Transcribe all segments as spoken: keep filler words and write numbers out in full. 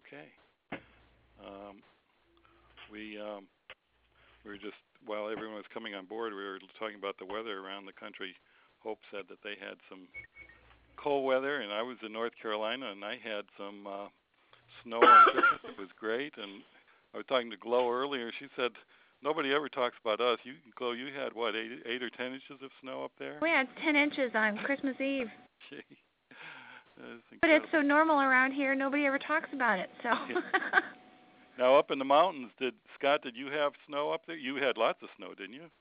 Okay. Um, we um, we were just while everyone was coming on board, we were talking about the weather around the country. Hope said that they had some cold weather, and I was in North Carolina, and I had some uh, snow on Christmas. It was great, and I was talking to Glow earlier. She said nobody ever talks about us. You, Glow, you had what, eight, eight or ten inches of snow up there? We had ten inches on Christmas Eve. Gee, but it's so normal around here, nobody ever talks about it. So. Now, up in the mountains, did Scott? Did you have snow up there? You had lots of snow, didn't you?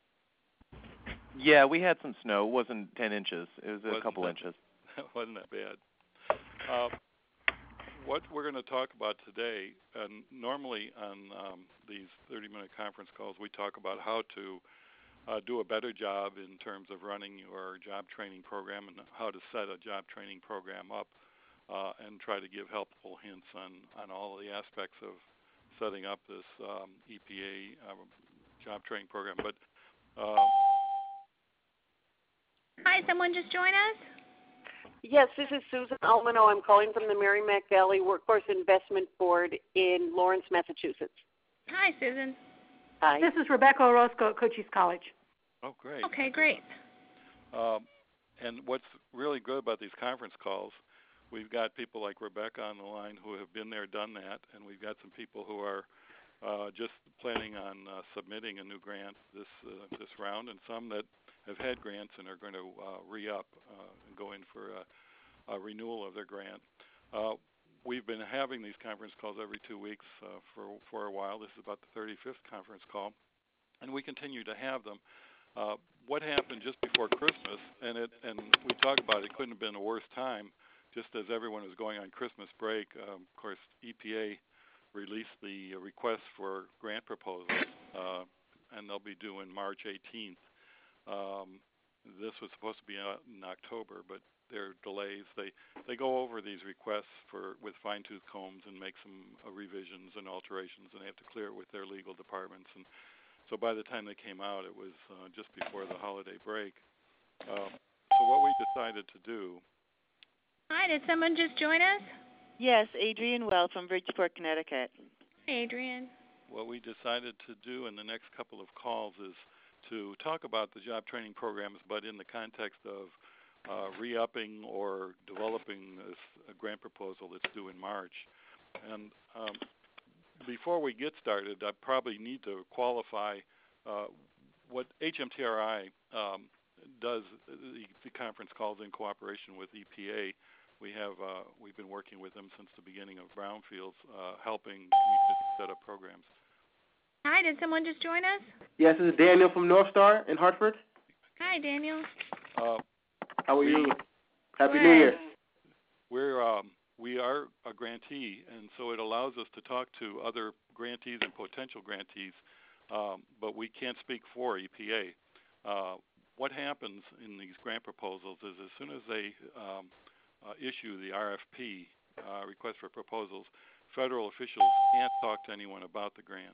Yeah, we had some snow. It wasn't ten inches. It was a wasn't couple that, inches. Wasn't that bad? Uh, what we're going to talk about today, and normally on um, these thirty-minute conference calls, we talk about how to uh, do a better job in terms of running your job training program and how to set a job training program up, uh, and try to give helpful hints on, on all of the aspects of setting up this um, E P A uh, job training program. But uh, Hi, someone just joined us? Yes, this is Susan Almano. I'm calling from the Merrimack Valley Workforce Investment Board in Lawrence, Massachusetts. Hi, Susan. Hi. This is Rebecca Orozco at Cochise College. Oh, great. Okay, great. Um, and what's really good about these conference calls, we've got people like Rebecca on the line who have been there, done that, and we've got some people who are uh, just planning on uh, submitting a new grant this uh, this round, and some that have had grants and are going to uh, re-up uh, and go in for a, a renewal of their grant. Uh, we've been having these conference calls every two weeks uh, for for a while. This is about the thirty-fifth conference call, and we continue to have them. Uh, what happened just before Christmas, and it and we talk about it, couldn't have been a worse time, just as everyone was going on Christmas break. Um, of course, E P A released the request for grant proposals, uh, and they'll be due in March eighteenth. Um, this was supposed to be in October, but there are delays. They they go over these requests for with fine-tooth combs and make some uh, revisions and alterations, and they have to clear it with their legal departments. And so by the time they came out, it was uh, just before the holiday break. Um, so what we decided to do. Hi, did someone just join us? Yes, Adrienne Well from Bridgeport, Connecticut. Hey, Adrienne. What we decided to do in the next couple of calls is to talk about the job training programs, but in the context of uh, re-upping or developing this uh, grant proposal that's due in March. And um, before we get started, I probably need to qualify uh, what H M T R I um, does. The, the conference calls in cooperation with E P A. We have uh, we've been working with them since the beginning of Brownfields, uh, helping communities set up programs. Hi, did someone just join us? Yes, this is Daniel from North Star in Hartford. Hi, Daniel. Uh, How are we, you? Happy Good. New Year. We're um, we are a grantee, and so it allows us to talk to other grantees and potential grantees, um, but we can't speak for E P A. Uh, what happens in these grant proposals is as soon as they um, uh, issue the R F P, uh, request for proposals, federal officials can't talk to anyone about the grant.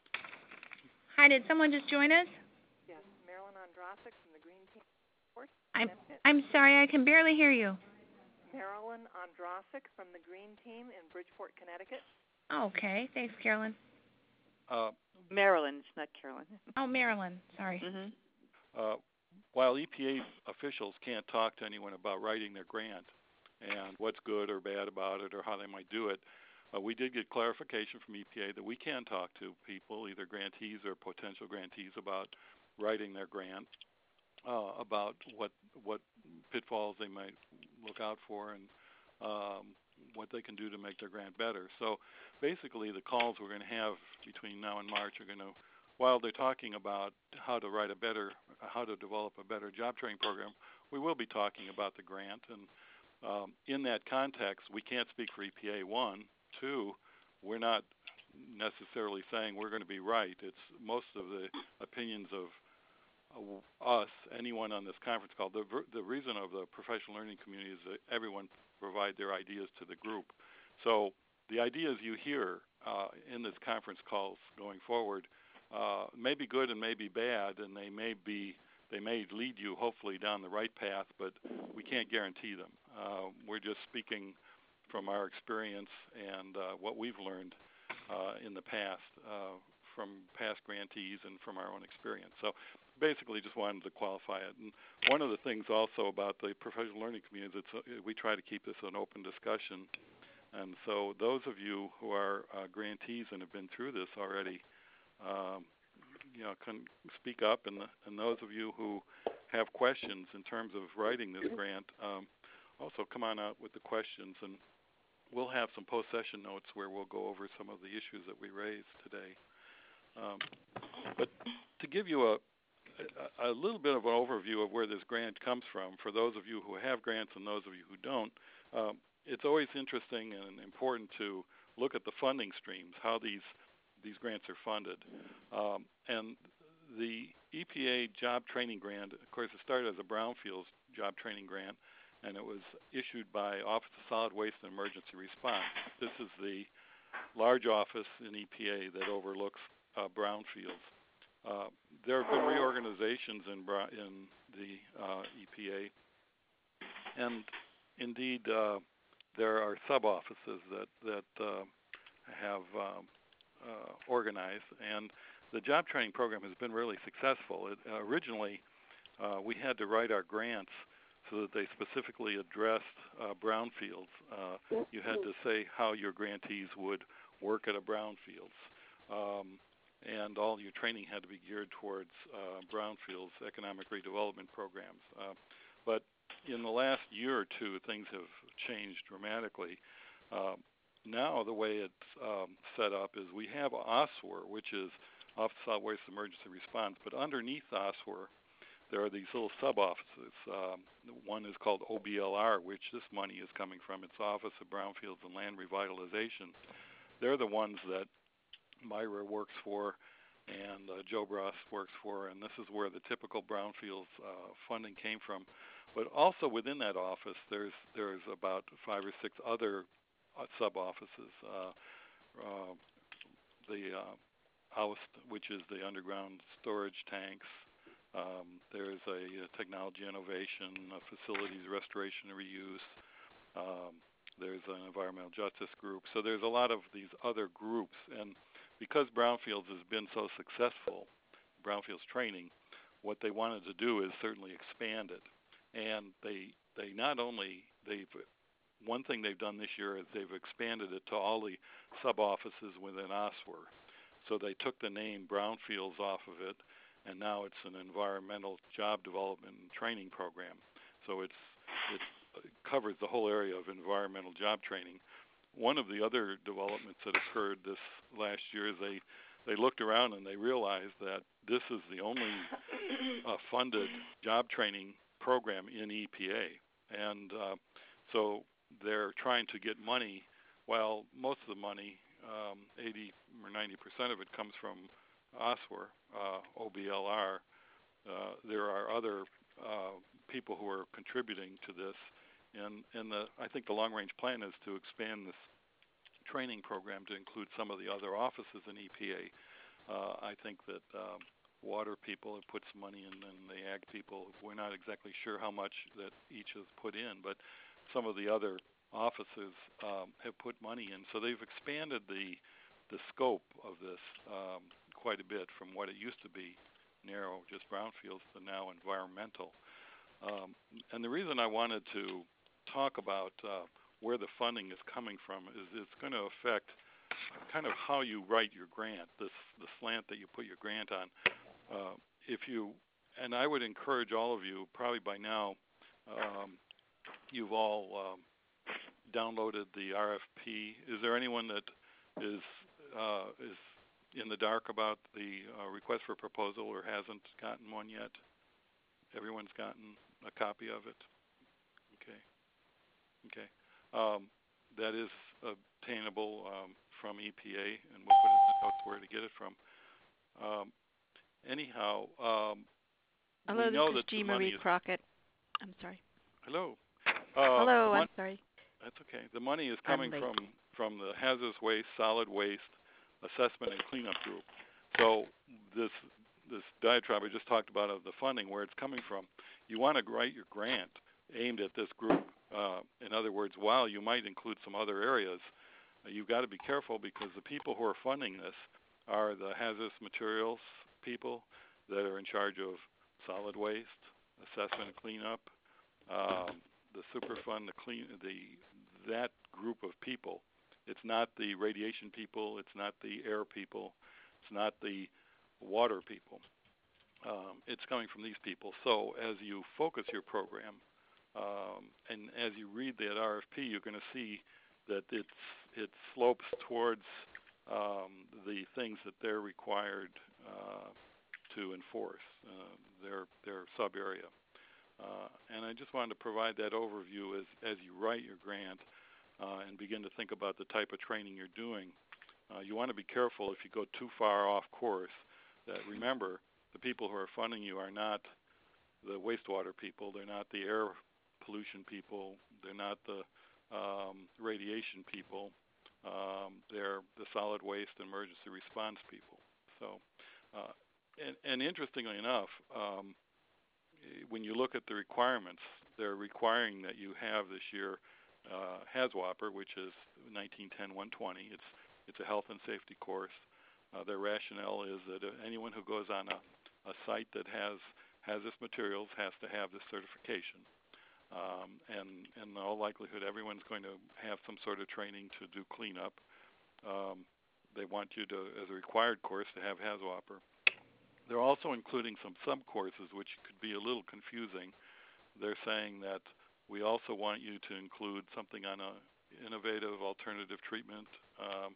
Hi, did someone just join us? Yes, Marilyn Ondrasik from the Green Team. I'm I'm sorry, I can barely hear you. Marilyn Ondrasik from the Green Team in Bridgeport, Connecticut. Okay, thanks, Carolyn. Uh, Marilyn, it's not Carolyn. Oh, Marilyn, sorry. Mm-hmm. uh, while E P A officials can't talk to anyone about writing their grant and what's good or bad about it or how they might do it, uh, we did get clarification from E P A that we can talk to people, either grantees or potential grantees, about writing their grant, uh, about what what pitfalls they might look out for and um, what they can do to make their grant better. So basically the calls we're going to have between now and March are going to, while they're talking about how to write a better, how to develop a better job training program, we will be talking about the grant. And um, in that context, we can't speak for E P A, one. Two, we're not necessarily saying we're going to be right. It's most of the opinions of uh, us, anyone on this conference call. The, the reason of the professional learning community is that everyone provide their ideas to the group. So the ideas you hear uh, in this conference calls going forward uh, may be good and may be bad, and they may be they may lead you hopefully down the right path, but we can't guarantee them. Uh, we're just speaking from our experience and uh, what we've learned uh, in the past uh, from past grantees and from our own experience. So basically just wanted to qualify it. And one of the things also about the professional learning community is it's, uh, we try to keep this an open discussion. And so those of you who are uh, grantees and have been through this already, um, you know, can speak up. And, the, and those of you who have questions in terms of writing this grant, um, also come on out with the questions. And we'll have some post-session notes where we'll go over some of the issues that we raised today. Um, but to give you a, a, a little bit of an overview of where this grant comes from, for those of you who have grants and those of you who don't, um, it's always interesting and important to look at the funding streams, how these these grants are funded. Um, and the E P A Job Training Grant, of course, it started as a Brownfields Job Training Grant, and it was issued by Office of Solid Waste and Emergency Response. This is the large office in E P A that overlooks uh, brownfields. Uh, there have been reorganizations in, in the uh, E P A, and indeed uh, there are sub-offices that, that uh, have um, uh, organized, and the job training program has been really successful. It, uh, originally, uh, we had to write our grants so that they specifically addressed uh, brownfields. Uh, you had to say how your grantees would work at a brownfields. Um, and all your training had to be geared towards uh, brownfields economic redevelopment programs. Uh, but in the last year or two, things have changed dramatically. Uh, now the way it's um, set up is we have O S W R, which is Office of Solid Waste Emergency Response, but underneath O S W R, there are these little sub-offices. Um, one is called O B L R, which this money is coming from. It's Office of Brownfields and Land Revitalization. They're the ones that Myra works for and uh, Joe Bross works for, and this is where the typical brownfields uh, funding came from. But also within that office, there's there's about five or six other uh, sub-offices. Uh, uh, the uh, OUST, which is the underground storage tanks. Um, there's a, a technology innovation, a facilities restoration and reuse. Um, there's an environmental justice group. So there's a lot of these other groups, and because Brownfields has been so successful, Brownfields training, what they wanted to do is certainly expand it. And they they not only, they've, one thing they've done this year is they've expanded it to all the sub-offices within O S W R. So they took the name Brownfields off of it, and now it's an environmental job development and training program. So it's it covers the whole area of environmental job training. One of the other developments that occurred this last year is they, they looked around and they realized that this is the only uh, funded job training program in E P A. And uh, so they're trying to get money, while most of the money, um, eighty or ninety percent of it comes from O S W R, uh, O B L R. Uh, there are other uh, people who are contributing to this. And, and the, I think the long-range plan is to expand this training program to include some of the other offices in E P A. Uh, I think that um, water people have put some money in, and the ag people, we're not exactly sure how much that each has put in, but some of the other offices um, have put money in. So they've expanded the the scope of this um, quite a bit from what it used to be, narrow, just brownfields, to now environmental. Um, and the reason I wanted to talk about uh, where the funding is coming from is it's going to affect kind of how you write your grant, this the slant that you put your grant on. Uh, if you, and I would encourage all of you, probably by now, um, you've all um, downloaded the R F P. Is there anyone that is uh, is in the dark about the uh, request for proposal or hasn't gotten one yet? Everyone's gotten a copy of it? Okay. Okay. Um, that is obtainable um, from E P A, and we'll put it in the notes where to get it from. Um, anyhow, um, Hello, we know this is that G. the money Marie is, Crockett. I'm sorry. Hello. Uh, Hello, mon- I'm sorry. That's okay. The money is coming I'm late. from from the hazardous waste, solid waste assessment and cleanup group. So this this diatribe I just talked about of the funding, where it's coming from, you want to write your grant aimed at this group Uh, in other words, while you might include some other areas, uh, you've got to be careful because the people who are funding this are the hazardous materials people that are in charge of solid waste, assessment and cleanup, um, the Superfund, the clean, the that group of people. It's not the radiation people. It's not the air people. It's not the water people. Um, it's coming from these people. So as you focus your program, um, and as you read that R F P, you're going to see that it's it slopes towards um, the things that they're required uh, to enforce, uh, their their sub area. Uh, and I just wanted to provide that overview as as you write your grant uh, and begin to think about the type of training you're doing. Uh, you want to be careful if you go too far off course. That remember, the people who are funding you are not the wastewater people. They're not the air pollution people. They're not the um, radiation people. Um, they're the solid waste and emergency response people. So, uh, and, and interestingly enough, um, when you look at the requirements, they're requiring that you have this year uh, HAZWOPER, which is nineteen ten one twenty. It's it's a health and safety course. Uh, their rationale is that uh, anyone who goes on a, a site that has hazardous materials has to have this certification. Um, and, and in all likelihood, everyone's going to have some sort of training to do cleanup. Um, they want you to, as a required course, to have HAZWOPER. They're also including some sub-courses, which could be a little confusing. They're saying that we also want you to include something on a innovative alternative treatment, um,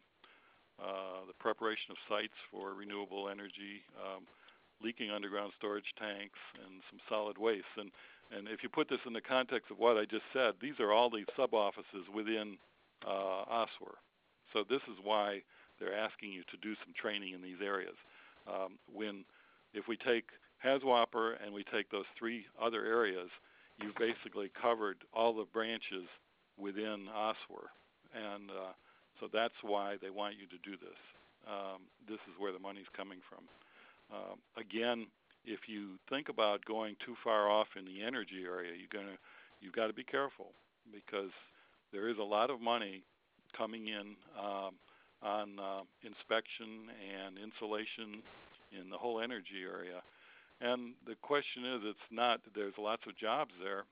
uh, the preparation of sites for renewable energy, um, leaking underground storage tanks, and some solid waste. And, and if you put this in the context of what I just said, these are all these sub-offices within uh, OSWR. So this is why they're asking you to do some training in these areas. Um, when, if we take HAZWOPER and we take those three other areas, you've basically covered all the branches within OSWR. And uh, so that's why they want you to do this. Um, this is where the money's coming from. Uh, again, if you think about going too far off in the energy area, you're gonna, you've got to be careful because there is a lot of money coming in um, on uh, inspection and insulation in the whole energy area. And the question is, it's not, there's lots of jobs there,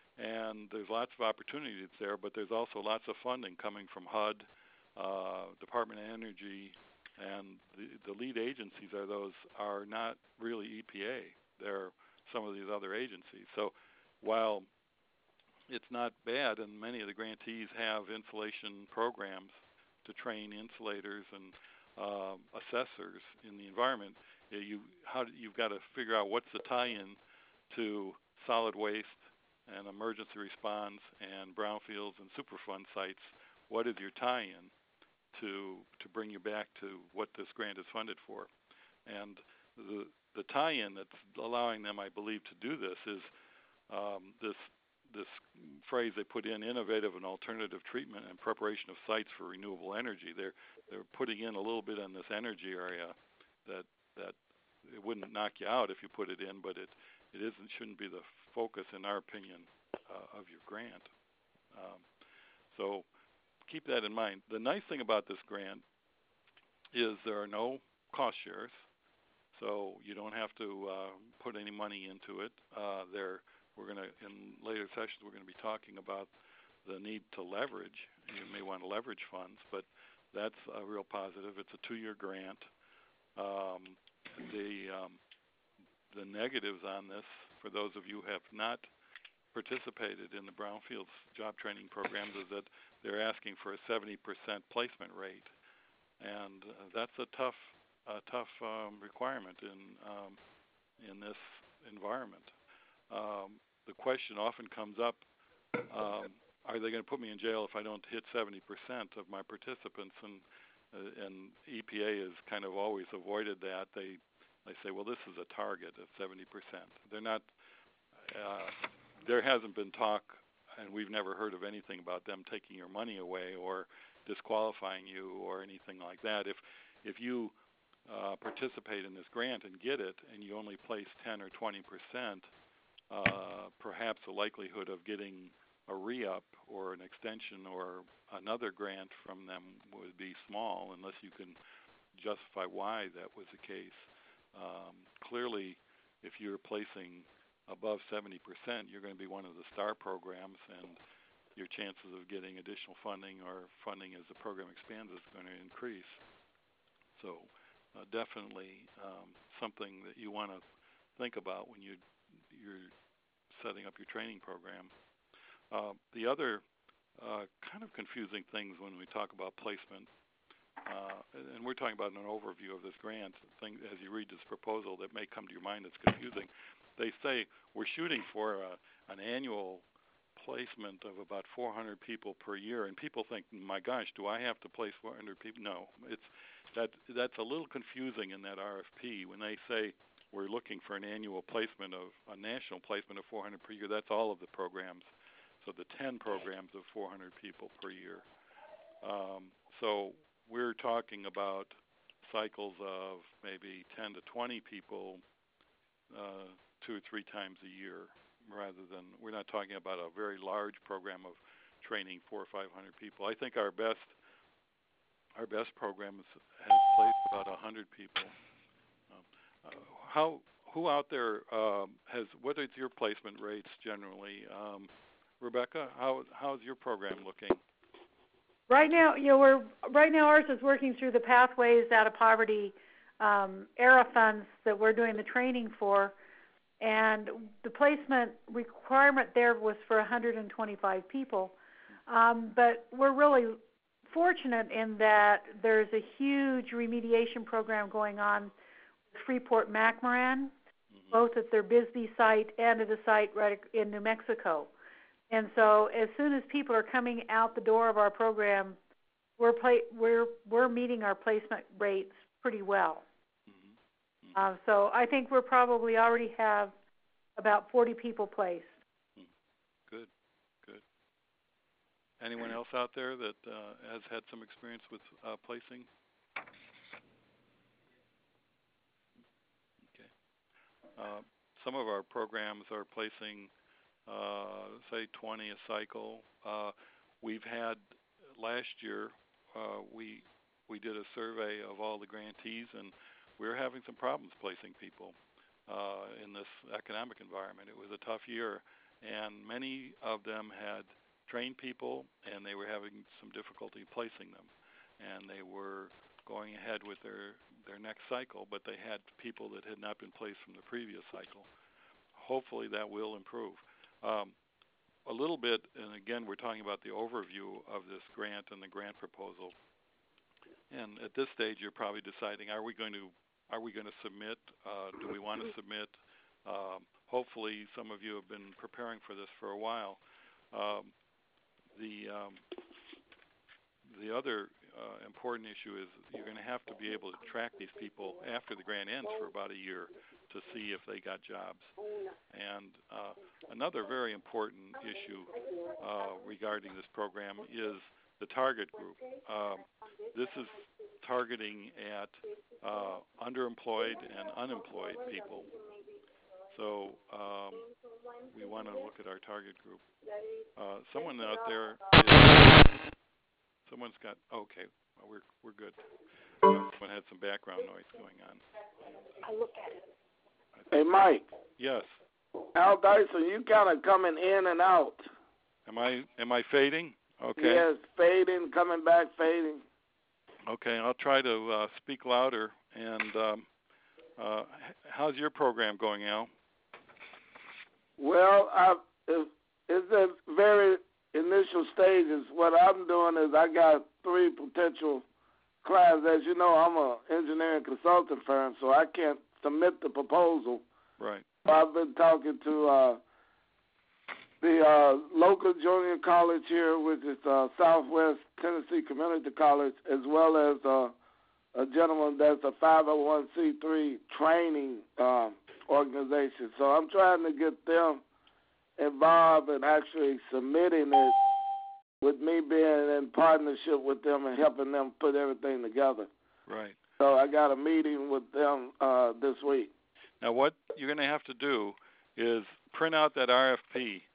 and there's lots of opportunities there, but there's also lots of funding coming from H U D, uh, Department of Energy, and the, the lead agencies are those are not really E P A. They're some of these other agencies. So while it's not bad, and many of the grantees have insulation programs to train insulators and uh, assessors in the environment, you how you've got to figure out what's the tie-in to solid waste and emergency response and brownfields and Superfund sites. What is your tie-in to to bring you back to what this grant is funded for? And the the tie-in that's allowing them, I believe, to do this is um, this this phrase they put in: innovative and alternative treatment and preparation of sites for renewable energy. They're they're putting in a little bit in this energy area that that it wouldn't knock you out if you put it in, but it it isn't shouldn't be the focus, in our opinion, uh, of your grant. Um, so keep that in mind. The nice thing about this grant is there are no cost shares, so you don't have to uh, put any money into it. Uh, there, we're going to, in later sessions, we're going to be talking about the need to leverage. You may want to leverage funds, but that's a real positive. It's a two-year grant. Um, the um, the negatives on this, for those of you who have not participated in the Brownfields job training programs, is that they're asking for a seventy percent placement rate, and uh, that's a tough, a tough um, requirement in um, in this environment. Um, the question often comes up: um, are they going to put me in jail if I don't hit seventy percent of my participants? And uh, and E P A has kind of always avoided that. They they say, well, this is a target of seventy percent. They're not. Uh, there hasn't been talk, and we've never heard of anything about them taking your money away or disqualifying you or anything like that. If if you uh, participate in this grant and get it, and you only place ten or twenty percent, uh, perhaps the likelihood of getting a re-up or an extension or another grant from them would be small unless you can justify why that was the case. Um, clearly, if you're placing above seventy percent, you're going to be one of the STAR programs, and your chances of getting additional funding or funding as the program expands is going to increase. So uh, definitely um, something that you want to think about when you, you're setting up your training program. Uh, the other uh, kind of confusing things when we talk about placement, uh, and we're talking about an overview of this grant, thing, as you read this proposal that may come to your mind that's confusing. They say we're shooting for a, an annual placement of about four hundred people per year, and people think, my gosh, do I have to place four hundred people? No, it's that that's a little confusing in that R F P. When they say we're looking for an annual placement of a national placement of four hundred per year, that's all of the programs. So the ten programs of four hundred people per year. Um, so we're talking about cycles of maybe ten to twenty people uh, two or three times a year, rather than, we're not talking about a very large program of training four or five hundred people. I think our best our best program has placed about a hundred people. Um, uh, how who out there um, has, what is your placement rates generally? Um, Rebecca, how how's your program looking? Right now, you know, we're right now ours is working through the Pathways Out of Poverty um, ERA funds that we're doing the training for, and the placement requirement there was for one hundred twenty-five people. Um, but we're really fortunate in that there's a huge remediation program going on with Freeport McMoran, mm-hmm. both at their Bisbee site and at a site right in New Mexico. And so, as soon as people are coming out the door of our program, we're pla- we're we're meeting our placement rates pretty well. Mm-hmm. Mm-hmm. Uh, so, I think we're probably already have about forty people placed. Good, good. Anyone else out there that uh, has had some experience with uh, placing? Okay. Uh, some of our programs are placing. Uh, say twenty a cycle. Uh, we've had last year. Uh, we we did a survey of all the grantees, and we were having some problems placing people uh, in this economic environment. It was a tough year, and many of them had trained people, and they were having some difficulty placing them. And they were going ahead with their their next cycle, but they had people that had not been placed from the previous cycle. Hopefully, that will improve. Um, a little bit, and again, we're talking about the overview of this grant and the grant proposal. And at this stage, you're probably deciding: Are we going to, are we going to submit? Uh, do we want to submit? Um, hopefully, some of you have been preparing for this for a while. Um, the um, the other uh, important issue is you're going to have to be able to track these people after the grant ends for about a year to see if they got jobs. And uh, another very important issue uh, regarding this program is the target group. Um, this is targeting at uh, underemployed and unemployed people. So um, we want to look at our target group. Uh, someone out there, is, someone's got, okay, well, we're we're good. Uh, someone had some background noise going on. I look at it. Hey, Mike. Yes. Al Dyson, you kind of coming in and out. Am I am I fading? Okay. Yes, fading, coming back, fading. Okay, I'll try to uh, speak louder. And um, uh, how's your program going, Al? Well, I, it's, it's at very initial stages. What I'm doing is I got three potential clients. As you know, I'm an engineering consulting firm, so I can't submit the proposal. Right. I've been talking to uh, the uh, local junior college here, which is uh, Southwest Tennessee Community College, as well as uh, a gentleman that's a five oh one c three training uh, organization. So I'm trying to get them involved in actually submitting it, with me being in partnership with them and helping them put everything together. Right. So I got a meeting with them uh, this week. Now, what you're going to have to do is print out that R F P.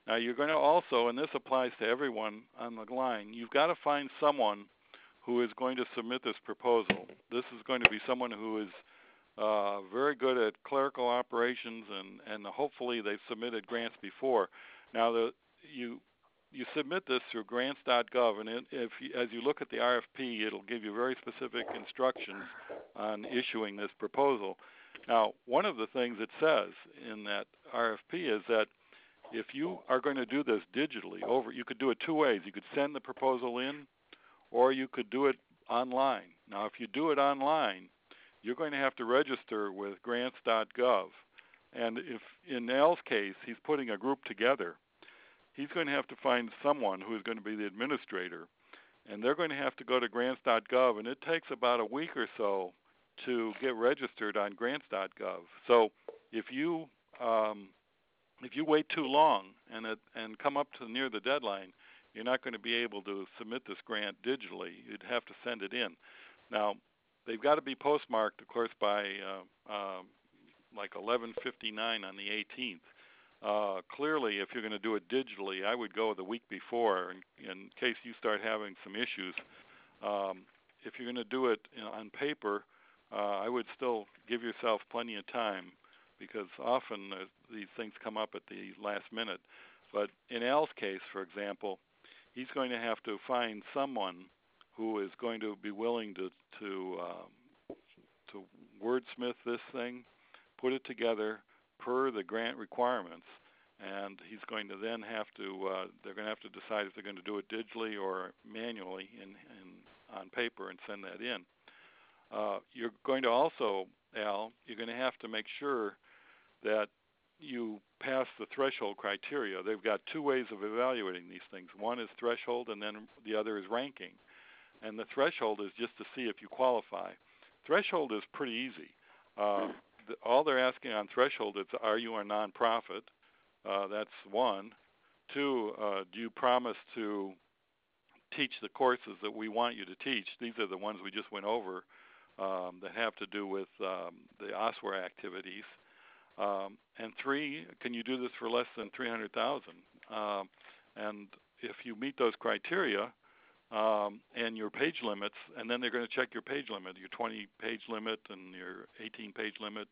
Now, you're going to also, and this applies to everyone on the line, you've got to find someone who is going to submit this proposal. This is going to be someone who is uh, very good at clerical operations, and, and hopefully they've submitted grants before. Now, the, you you submit this through grants dot gov, and it, if you, as you look at the R F P, it'll give you very specific instructions on issuing this proposal. Now, one of the things it says in that R F P is that if you are going to do this digitally, over, you could do it two ways. You could send the proposal in, or you could do it online. Now, if you do it online, you're going to have to register with grants dot gov. And if in Al's case, he's putting a group together, he's going to have to find someone who is going to be the administrator. And they're going to have to go to grants dot gov, and it takes about a week or so to get registered on grants dot gov. So if you um, if you wait too long and it, and come up to near the deadline, you're not going to be able to submit this grant digitally. You'd have to send it in. Now, they've got to be postmarked, of course, by uh, uh, like eleven fifty-nine on the eighteenth. Uh, clearly, if you're going to do it digitally, I would go the week before in, in case you start having some issues. Um, if you're going to do it you know, on paper, uh, I would still give yourself plenty of time, because often uh, these things come up at the last minute. But in Al's case, for example, he's going to have to find someone who is going to be willing to to um, to wordsmith this thing, put it together per the grant requirements, and he's going to then have to uh, they're going to have to decide if they're going to do it digitally or manually in, in on paper and send that in. Uh, you're going to also, Al, you're going to have to make sure that you pass the threshold criteria. They've got two ways of evaluating these things. One is threshold, and then the other is ranking. And the threshold is just to see if you qualify. Threshold is pretty easy. Uh, the, all they're asking on threshold is, are you a nonprofit? Uh, that's one. Two, uh, do you promise to teach the courses that we want you to teach? These are the ones we just went over um, that have to do with um, the O S W R activities. Um, and three, can you do this for less than three hundred thousand dollars? Um, and if you meet those criteria um, and your page limits, and then they're going to check your page limit, your twenty page limit and your eighteen page limit.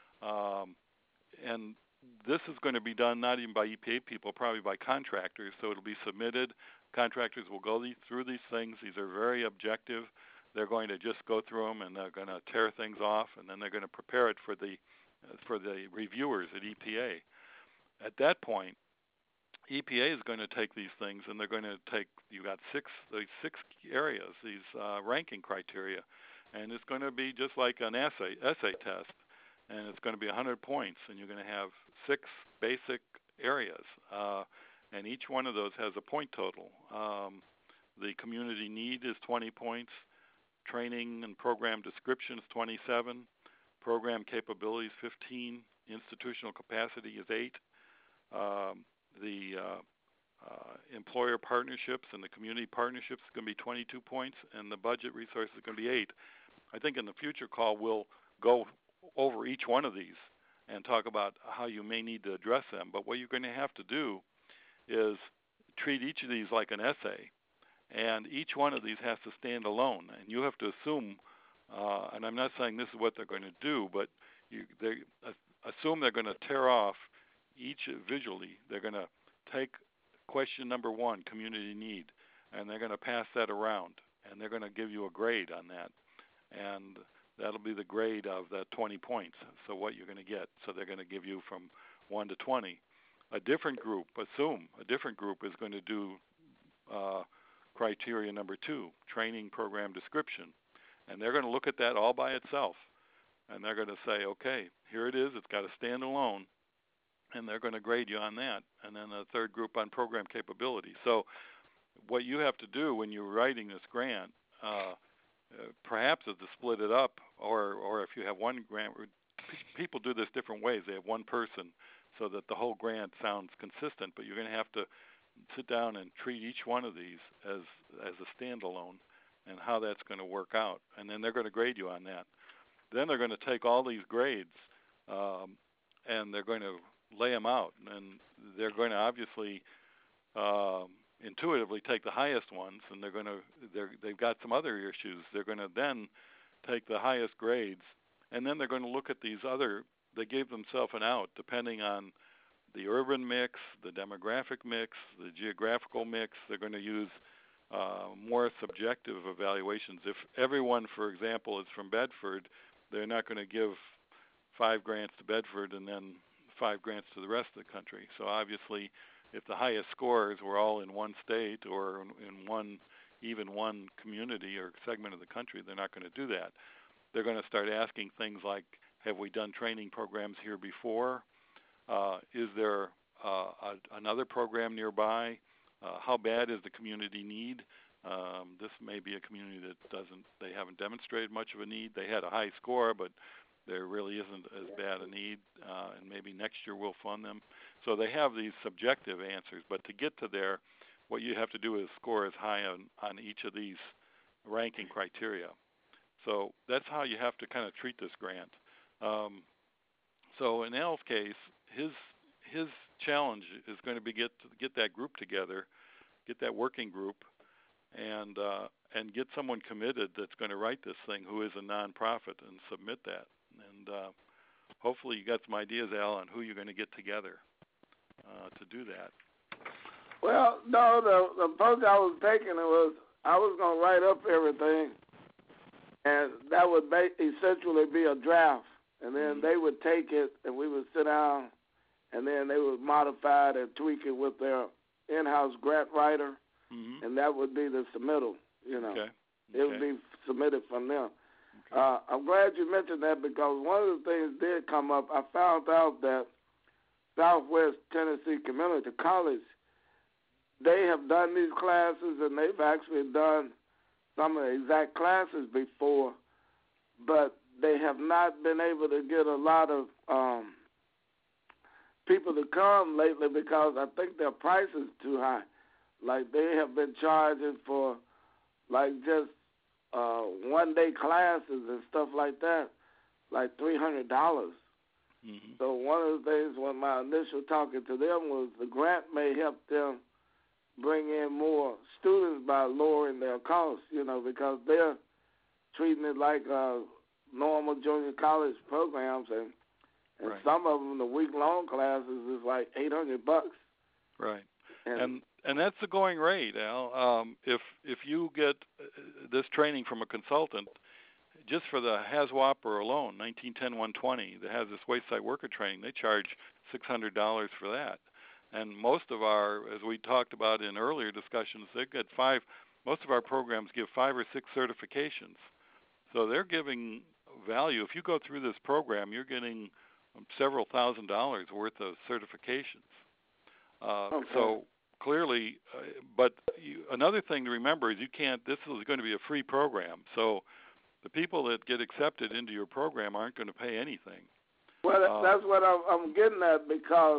Um, and this is going to be done not even by E P A people, probably by contractors. So it'll be submitted. Contractors will go these, through these things. These are very objective. They're going to just go through them, and they're going to tear things off, and then they're going to prepare it for the for the reviewers at E P A. At that point, E P A is going to take these things, and they're going to take, you got six these six areas, these uh, ranking criteria, and it's going to be just like an essay essay test, and it's going to be one hundred points, and you're going to have six basic areas, uh, and each one of those has a point total. Um, the community need is twenty points, training and program description is twenty-seven, program capabilities fifteen, institutional capacity is eight. Um, the uh, uh, employer partnerships and the community partnerships is going to be twenty-two points, and the budget resources is going to be eight. I think in the future call we'll go over each one of these and talk about how you may need to address them. But what you're going to have to do is treat each of these like an essay, and each one of these has to stand alone, and you have to assume Uh, and I'm not saying this is what they're going to do, but you, they uh, assume they're going to tear off each visually. They're going to take question number one, community need, and they're going to pass that around, and they're going to give you a grade on that, and that'll be the grade of the twenty points. So what you're going to get. So they're going to give you from one to twenty. A different group, assume a different group is going to do uh, criteria number two, training program description. And they're going to look at that all by itself, and they're going to say, okay, here it is. It's got to stand alone, and they're going to grade you on that. And then a third group on program capability. So what you have to do when you're writing this grant, uh, uh, perhaps is to split it up, or, or if you have one grant, people do this different ways. They have one person so that the whole grant sounds consistent, but you're going to have to sit down and treat each one of these as as a standalone, and how that's going to work out. And then they're going to grade you on that. Then they're going to take all these grades, um, and they're going to lay them out, and they're going to obviously um, intuitively take the highest ones, and they're going to they're they've got some other issues. They're going to then take the highest grades, and then they're going to look at these other. They gave themselves an out depending on the urban mix, the demographic mix, the geographical mix. They're going to use uh, more subjective evaluations. If everyone, for example, is from Bedford, they're not going to give five grants to Bedford and then five grants to the rest of the country. So obviously, if the highest scores were all in one state or in one, even one community or segment of the country, they're not going to do that. They're going to start asking things like, have we done training programs here before? Uh, is there uh, a, another program nearby? Uh, how bad is the community need? Um, this may be a community that doesn't, they haven't demonstrated much of a need. They had a high score, but there really isn't as bad a need, uh, and maybe next year we'll fund them. So they have these subjective answers, but to get to there, what you have to do is score as high on, on each of these ranking criteria. So that's how you have to kind of treat this grant. Um, so in Al's case, his his challenge is going to be get to get that group together, get that working group, and uh, and get someone committed that's going to write this thing who is a nonprofit and submit that. And uh, hopefully you got some ideas, Al, on who you're going to get together uh, to do that. Well, no, the the approach I was taking it was I was going to write up everything, and that would ba- essentially be a draft. And then they would take it, and we would sit down, and then they would modify it and tweak it with their in-house grant writer, mm-hmm. and that would be the submittal, you know. Okay. It would be submitted from them. Okay. Uh, I'm glad you mentioned that because one of the things did come up. I found out that Southwest Tennessee Community College, they have done these classes, and they've actually done some of the exact classes before, but they have not been able to get a lot of um, people to come lately because I think their price is too high. Like they have been charging for like just uh, one-day classes and stuff like that, like three hundred dollars. Mm-hmm. So one of the things when my initial talking to them was the grant may help them bring in more students by lowering their costs, you know, because they're treating it like uh, normal junior college programs, and, and right. some of them, the week-long classes is like eight hundred bucks. Right, and and and that's the going rate, Al. Um, if if you get this training from a consultant, just for the HAZWOPER alone, nineteen ten one twenty, that has this wayside worker training, they charge six hundred dollars for that. And most of our, as we talked about in earlier discussions, they get five. Most of our programs give five or six certifications, so they're giving value. If you go through this program, you're getting several thousand dollars worth of certifications. Uh, okay. So clearly, uh, but you, another thing to remember is you can't. This is going to be a free program, so the people that get accepted into your program aren't going to pay anything. Well, uh, that's what I'm, I'm getting at because,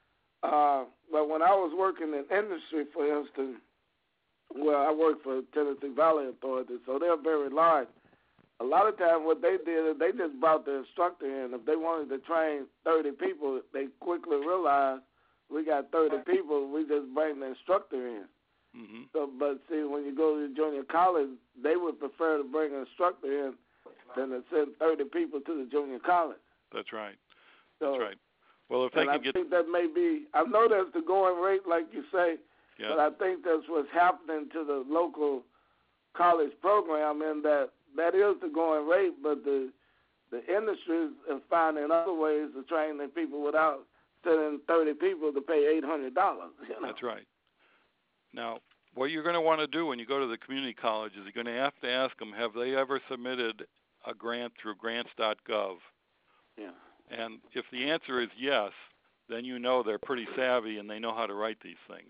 uh, well, when I was working in industry, for instance, well, I worked for Tennessee Valley Authority, so they're very large. A lot of times what they did is they just brought the instructor in. If they wanted to train thirty people, they quickly realized we got thirty people, we just bring the instructor in. Mm-hmm. So, but see, when you go to junior college, they would prefer to bring an instructor in than to send thirty people to the junior college. That's right. So, that's right. Well, if they and can I get, think that may be. I know that's the going rate, like you say, yeah. but I think that's what's happening to the local college program, in that that is the going rate, but the the industry is finding other ways to train the people without sending thirty people to pay eight hundred dollars. You know? That's right. Now, what you're going to want to do when you go to the community college is you're going to have to ask them, have they ever submitted a grant through grants dot gov? Yeah. And if the answer is yes, then you know they're pretty savvy and they know how to write these things.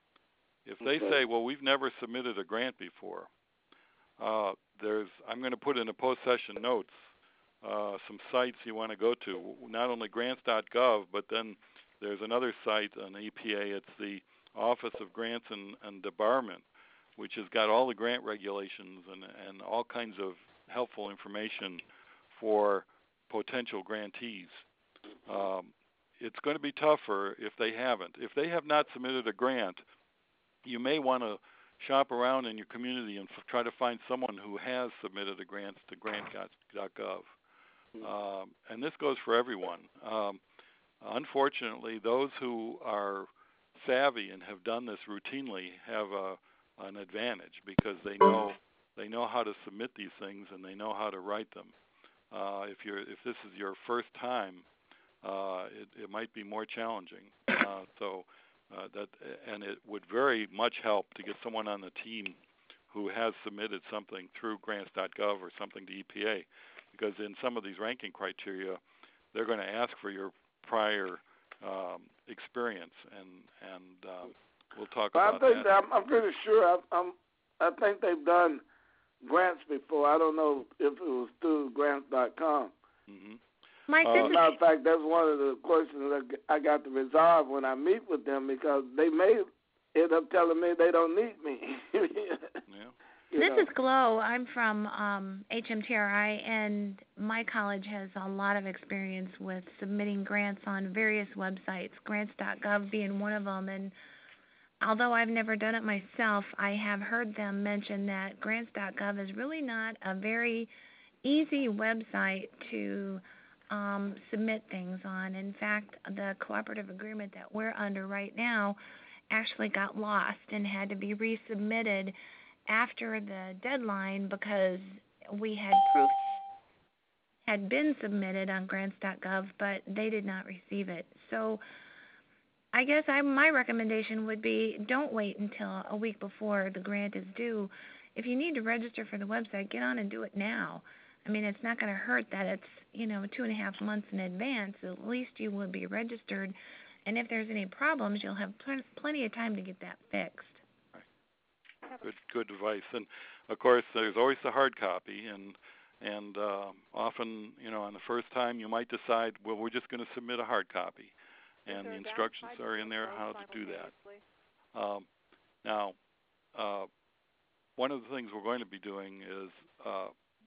If they okay. say, well, we've never submitted a grant before, uh, there's I'm going to put in the post-session notes uh, some sites you want to go to, not only grants dot gov, but then there's another site on E P A. It's the Office of Grants and, and Debarment, which has got all the grant regulations and, and all kinds of helpful information for potential grantees. Um, it's going to be tougher if they haven't. If they have not submitted a grant, you may want to shop around in your community and f- try to find someone who has submitted a grant to grant dot gov. Um, and this goes for everyone. Um, unfortunately, those who are savvy and have done this routinely have a, an advantage because they know they know how to submit these things and they know how to write them. Uh, if you're if this is your first time, uh, it, it might be more challenging. Uh, so uh, that and it would very much help to get someone on the team who has submitted something through grants dot gov or something to E P A, because in some of these ranking criteria, they're going to ask for your prior um, experience, and and uh, we'll talk but about I think that. I'm, I'm pretty sure. I, I'm. I think they've done grants before. I don't know if it was through grants dot com. Mm-hmm. Mike, Uh, this As a is matter of fact, that's one of the questions that I got to resolve when I meet with them, because they may end up telling me they don't need me. Yeah. You This know. is Glow. I'm from um, H M T R I, and my college has a lot of experience with submitting grants on various websites, grants dot gov being one of them. And although I've never done it myself, I have heard them mention that grants dot gov is really not a very easy website to um, submit things on. In fact, the cooperative agreement that we're under right now actually got lost and had to be resubmitted after the deadline because we had proof had been submitted on grants dot gov, but they did not receive it. So I guess I, my recommendation would be don't wait until a week before the grant is due. If you need to register for the website, get on and do it now. I mean, it's not going to hurt that it's, you know, two and a half months in advance. At least you will be registered, and if there's any problems, you'll have pl- plenty of time to get that fixed. Good, good advice. And of course, there's always the hard copy, and and uh, often, you know, on the first time, you might decide, well, we're just going to submit a hard copy, and the instructions are in there how to do that. Um, now, uh, one of the things we're going to be doing is uh,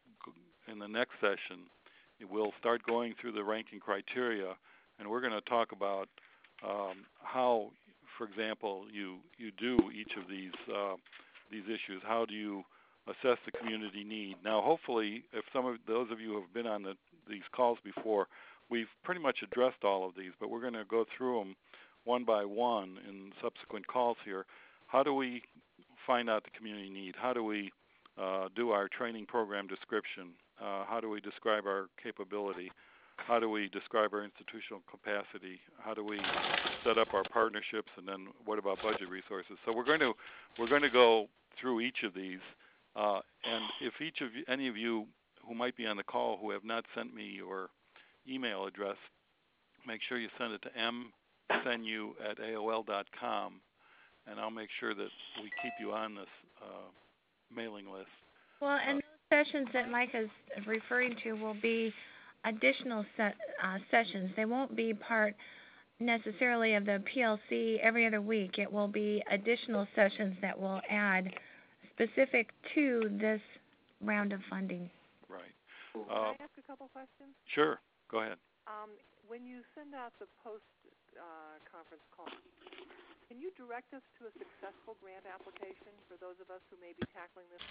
in the next session, we'll start going through the ranking criteria, and we're going to talk about um, how, for example, you you do each of these. Uh, these issues. How do you assess the community need? Now, hopefully, if some of those of you who have been on the, these calls before, we've pretty much addressed all of these, but we're going to go through them one by one in subsequent calls here. How do we find out the community need? How do we uh, do our training program description? Uh, how do we describe our capability? How do we describe our institutional capacity? How do we set up our partnerships? And then what about budget resources? So we're going to we're going to go through each of these. Uh, and if each of you, any of you who might be on the call who have not sent me your email address, make sure you send it to m s n u at a o l dot com, and I'll make sure that we keep you on this uh, mailing list. Well, and those sessions that Mike is referring to will be additional set, uh, sessions. They won't be part necessarily of the P L C every other week. It will be additional sessions that will add specific to this round of funding. Right. Can Uh, I ask a couple questions? sure. Go ahead. Um, when you send out the post uh, conference call, can you direct us to a successful grant application for those of us who may be tackling this?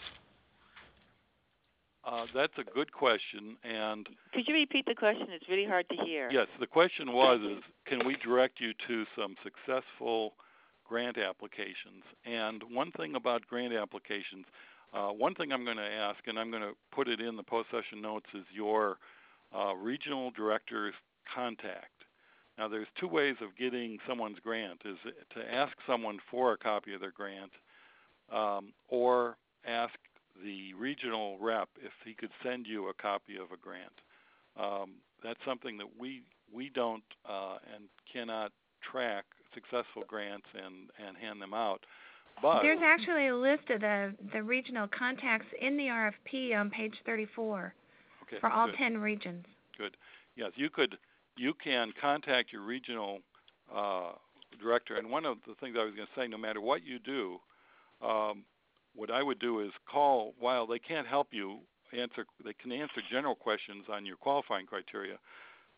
Uh, that's a good question, and Could you repeat the question? It's really hard to hear. yes, the question was: is can we direct you to some successful grant applications? And one thing about grant applications, uh, one thing I'm going to ask, and I'm going to put it in the post-session notes, is your uh, regional director's contact. Now, there's two ways of getting someone's grant: is to ask someone for a copy of their grant, um, or ask the regional rep if he could send you a copy of a grant. Um, that's something that we we don't uh, and cannot track successful grants and, and hand them out. But there's actually a list of the, the regional contacts in the R F P on page thirty-four okay, for all good. ten regions. Good. Yes, you could. You can contact your regional uh, director. And one of the things I was going to say, no matter what you do, um, what I would do is call, while they can't help you answer, they can answer general questions on your qualifying criteria,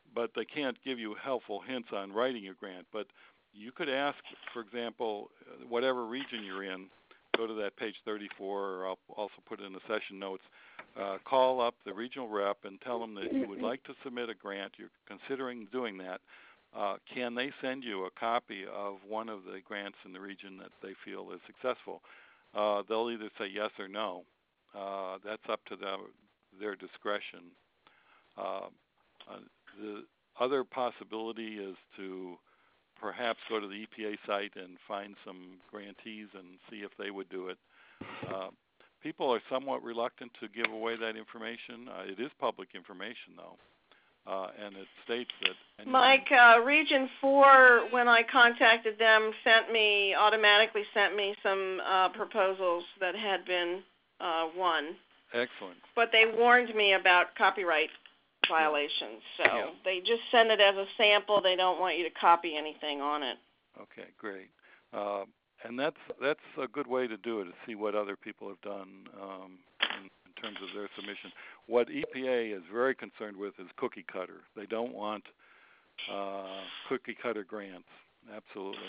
but they can't give you helpful hints on writing your grant. But you could ask, for example, whatever region you're in, go to that page thirty-four, or I'll also put it in the session notes. Uh, call up the regional rep and tell them that you would like to submit a grant. You're considering doing that. Uh, can they send you a copy of one of the grants in the region that they feel is successful? Uh, they'll either say yes or no. Uh, that's up to them, their discretion. Uh, uh, the other possibility is to perhaps go to the E P A site and find some grantees and see if they would do it. Uh, people are somewhat reluctant to give away that information. Uh, it is public information, though, uh, and it states that... Mike, uh, Region four, when I contacted them, sent me, automatically sent me some uh, proposals that had been uh, won. Excellent. But they warned me about copyright violations, so yeah. they just send it as a sample. They don't want you to copy anything on it. Okay, great. Uh, and that's that's a good way to do it, to see what other people have done um, in, in terms of their submission. What E P A is very concerned with is cookie cutter. They don't want uh, cookie cutter grants. Absolutely.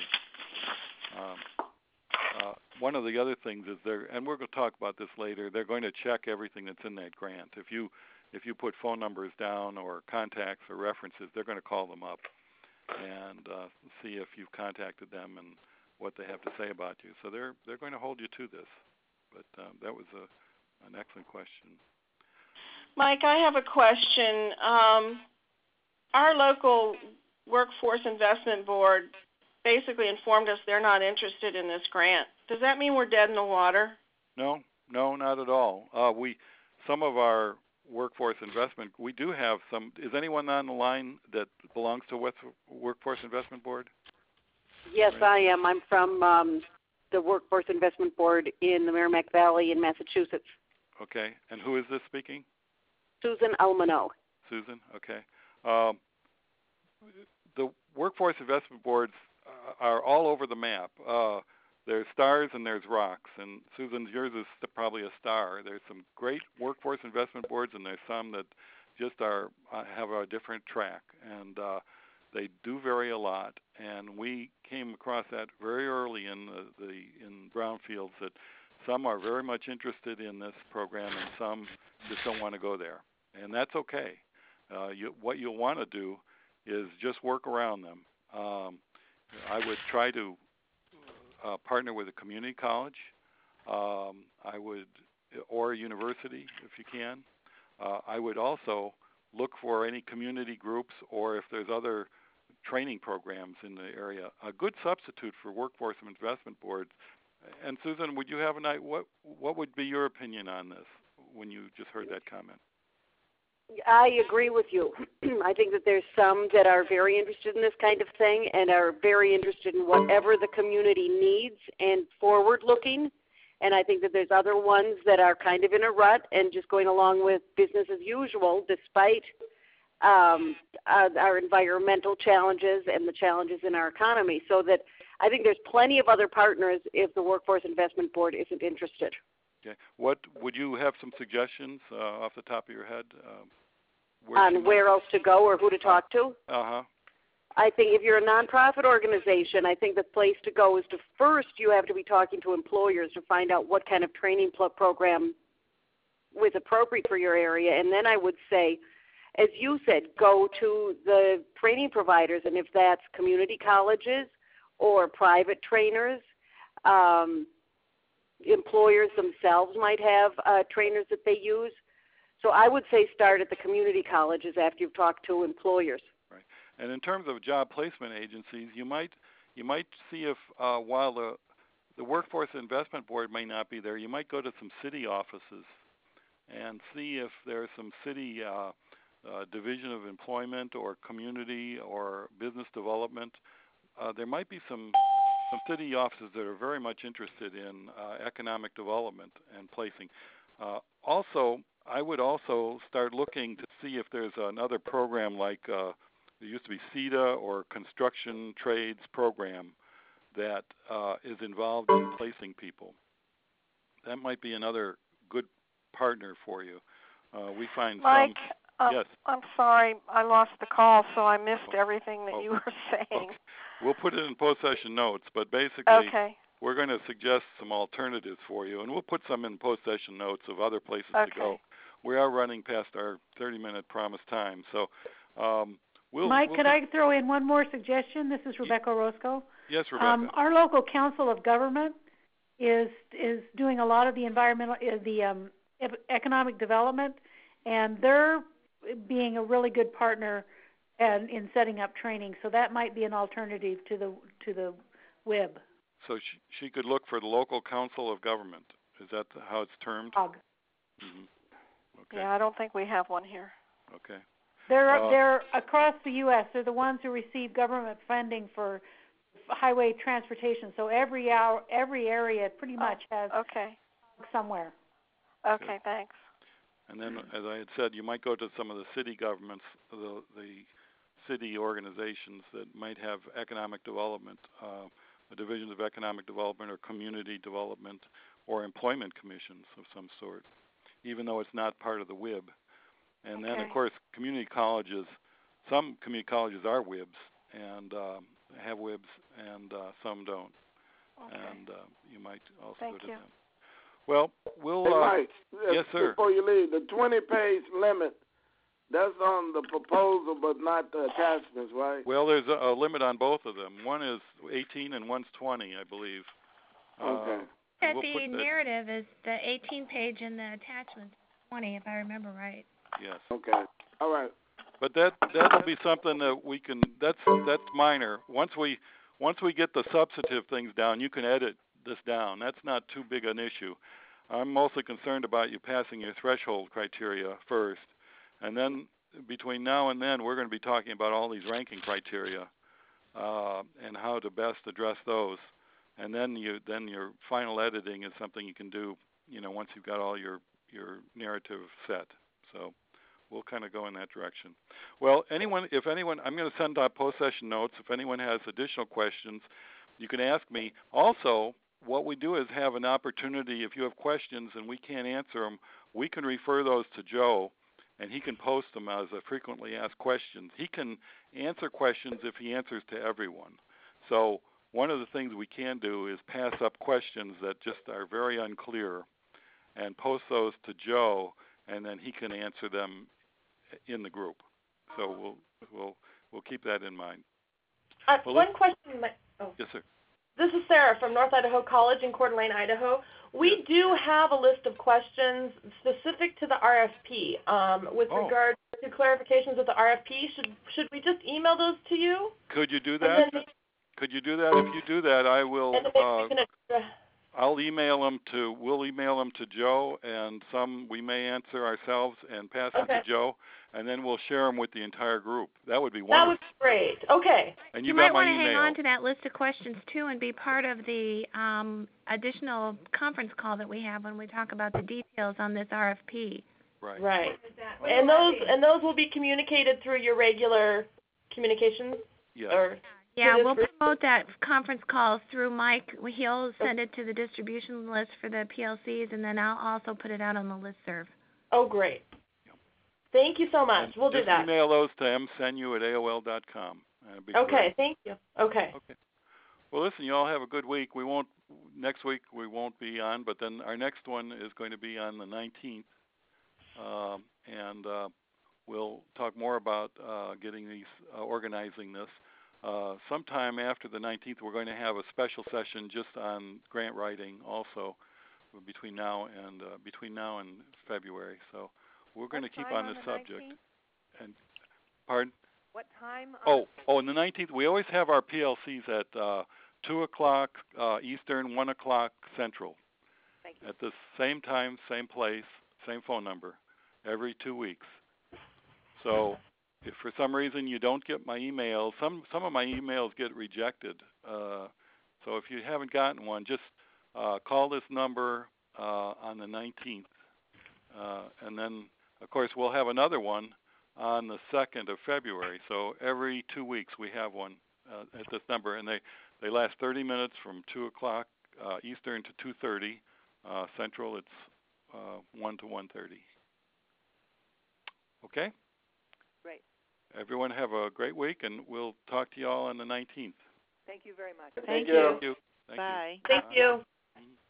Um, uh, one of the other things is they're, and we're going to talk about this later, they're going to check everything that's in that grant. If you If you put phone numbers down or contacts or references, they're going to call them up and uh, see if you've contacted them and what they have to say about you. So they're they're going to hold you to this. But um, that was a, an excellent question. Mike, I have a question. Um, our local Workforce Investment Board basically informed us they're not interested in this grant. Does that mean we're dead in the water? No, no, not at all. Uh, we some of our Workforce Investment, we do have some. Is anyone on the line that belongs to West Workforce Investment Board? Yes, right. I am. I'm from um, the Workforce Investment Board in the Merrimack Valley in Massachusetts. Okay, and who is this speaking? Susan Almano. Susan, okay. Um, the Workforce Investment Boards uh, are all over the map. Uh, There's stars and there's rocks, and Susan, yours is probably a star. There's some great workforce investment boards, and there's some that just are uh, have a different track, and uh, they do vary a lot. And we came across that very early in the, the in brownfields, that some are very much interested in this program, and some just don't want to go there, and that's okay. Uh, you, what you'll want to do is just work around them. Um, I would try to Uh, partner with a community college, um, I would, or a university if you can. Uh, I would also look for any community groups, or if there's other training programs in the area. A good substitute for Workforce Investment Boards. And Susan, would you have an idea? What what would be your opinion on this when you just heard that comment? I agree with you. I think that there's some that are very interested in this kind of thing and are very interested in whatever the community needs and forward-looking. And I think that there's other ones that are kind of in a rut and just going along with business as usual, despite um, our, our environmental challenges and the challenges in our economy. So that I think there's plenty of other partners if the Workforce Investment Board isn't interested. Okay. What would you have some suggestions uh, off the top of your head? Um, where on where else to go or who to talk to? Uh-huh. I think if you're a nonprofit organization, I think the place to go is to first you have to be talking to employers to find out what kind of training pl- program was appropriate for your area. And then I would say, as you said, go to the training providers. And if that's community colleges or private trainers, um, employers themselves might have uh, trainers that they use. So I would say start at the community colleges after you've talked to employers. Right. And in terms of job placement agencies, you might you might see if uh, while the the Workforce Investment Board may not be there, you might go to some city offices and see if there's some city uh, uh, division of employment or community or business development. Uh, there might be some some city offices that are very much interested in uh, economic development and placing. Uh, also, I would also start looking to see if there's another program like uh, there used to be C E D A or Construction Trades Program that uh, is involved in placing people. That might be another good partner for you. Uh, we find Mike, some... Um, yes. I'm sorry, I lost the call, so I missed Oh. everything that Oh. you were saying. Okay. We'll put it in post-session notes, but basically Okay. we're going to suggest some alternatives for you, and we'll put some in post-session notes of other places Okay. to go. We are running past our thirty-minute promised time, so um, we'll. Mike, we'll could I throw in one more suggestion? This is Rebecca Orozco. Yes, Rebecca. Um, our local council of government is is doing a lot of the environmental, uh, the um, e- economic development, and they're being a really good partner and in setting up training. So that might be an alternative to the to the W I B. So she, she could look for the local council of government. Is that the, how it's termed? O G. Mm-hmm. Okay. Yeah, I don't think we have one here. Okay. They're Uh, they're across the U S They're the ones who receive government funding for highway transportation. So every hour, every area pretty much has Okay. somewhere. Okay, thanks. And then, as I had said, you might go to some of the city governments, the, the city organizations that might have economic development, uh, a division of economic development or community development or employment commissions of some sort, even though it's not part of the W I B. And then, Okay. of course, community colleges, some community colleges are W I Bs and um, have W I Bs, and uh, some don't. Okay. And uh, you might also Thank go to you. them. Well, we'll. Hey, uh, Mike, uh, yes, sir. Before you leave, the twenty-page limit, that's on the proposal but not the attachments, right? Well, there's a, a limit on both of them. One is eighteen and one's twenty, I believe. Okay. Uh, That we'll the put that- narrative is the eighteen page and the attachment twenty, if I remember right. Yes. Okay. All right. But that that'll be something that we can. That's that's minor. Once we once we get the substantive things down, you can edit this down. That's not too big an issue. I'm mostly concerned about you passing your threshold criteria first, and then between now and then, we're going to be talking about all these ranking criteria uh, and how to best address those. And then you then your final editing is something you can do. You know, once you've got all your your narrative set. So we'll kind of go in that direction. Well, anyone, if anyone, I'm going to send out post-session notes. If anyone has additional questions, you can ask me. Also, what we do is have an opportunity, if you have questions and we can't answer them, we can refer those to Joe, and he can post them as a frequently asked questions. He can answer questions if he answers to everyone. So one of the things we can do is pass up questions that just are very unclear and post those to Joe, and then he can answer them in the group. So we'll we'll we'll keep that in mind. Uh, Well, one question. My, oh. Yes, sir. This is Sarah from North Idaho College in Coeur d'Alene, Idaho. We do have a list of questions specific to the R F P. Um, with Oh. regard to clarifications of the R F P, should should we just email those to you? Could you do And that? then Could you do that? If you do that, I will. And then maybe Uh, we can address. I'll email them to. We'll email them to Joe, and some we may answer ourselves and pass them Okay. to Joe, and then we'll share them with the entire group. That would be That wonderful. would be great. Okay. And You, you, might got my want to hang email. on to that list of questions too, and be part of the um, additional conference call that we have when we talk about the details on this R F P. Right. Right. And those and those will be communicated through your regular communications. Yes. Or Yeah, this we'll group? promote that conference call through Mike. He'll send it to the distribution list for the P L Cs, and then I'll also put it out on the listserv. Oh, great. Thank you so much. And We'll do just that. email those to m senu at A O L dot com. That'd be Okay. great. Thank you. Okay. Okay. Well, listen, you all have a good week. We won't next week. We won't be on, but then our next one is going to be on the nineteenth, um, and uh, we'll talk more about uh, getting these uh, organizing this. Uh, sometime after the nineteenth, we're going to have a special session just on grant writing, also between now and uh, between now and February. So we're going to keep on on this the subject. nineteenth? And pardon? What time? on- Oh, oh, on the nineteenth, we always have our P L Cs at uh, two o'clock uh, Eastern, one o'clock Central. Thank you. At the same time, same place, same phone number, every two weeks. So if for some reason you don't get my email, some, some of my emails get rejected. Uh, so if you haven't gotten one, just uh, call this number uh, on the nineteenth. Uh, and then, of course, we'll have another one on the second of February. So every two weeks we have one uh, at this number, and they, they last thirty minutes from two o'clock uh, Eastern to two thirty. Uh, Central, it's uh, one to one thirty. Okay? Great. Everyone have a great week, and we'll talk to you all on the nineteenth. Thank you very much. Thank Thank you. you. Thank you. Thank Bye. you. Thank you. Mhm.